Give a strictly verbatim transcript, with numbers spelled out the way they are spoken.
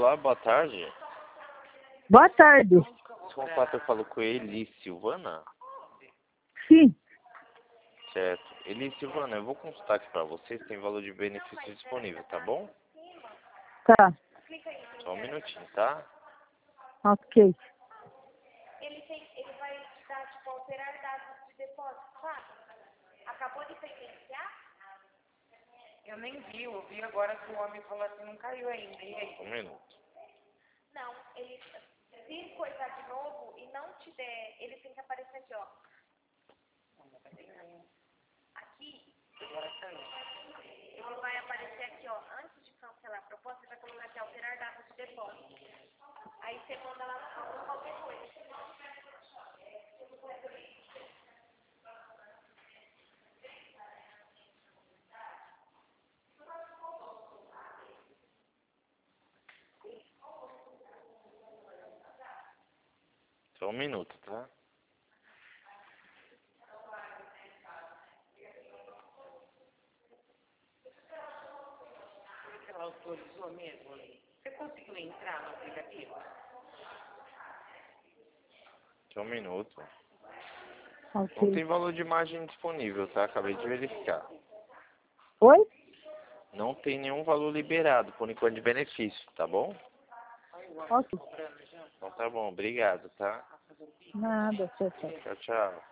Olá, boa tarde. Boa tarde. Esse contato eu falo com Eli Silvana? Sim. Certo. Eli Silvana, eu vou consultar aqui pra vocês, tem valor de benefício disponível, tá bom? Tá. Só um minutinho, tá? Ok. Ele, tem, ele vai dar, tipo, alterar dados de depósito, sabe? Acabou de presenciar? Eu nem vi, eu vi agora que o homem falou assim, não caiu ainda, e aí? Um minuto. Não, ele, se coisar de novo e não te der, ele tem que aparecer aqui, ó. Aqui, ele vai aparecer aqui, ó, antes de cancelar a proposta, ele vai colocar aqui, alterar dados de depósito. Aí você manda lá no campo qualquer coisa. Só um minuto, tá? Ela autorizou mesmo? Você conseguiu entrar no aplicativo? Só um minuto. Ok. Não tem valor de imagem disponível, tá? Acabei de verificar. Oi? Não tem nenhum valor liberado, por enquanto, de benefício, tá bom? Ok. Então tá bom, obrigado, tá? Nada, tchau, tchau. Tchau, tchau.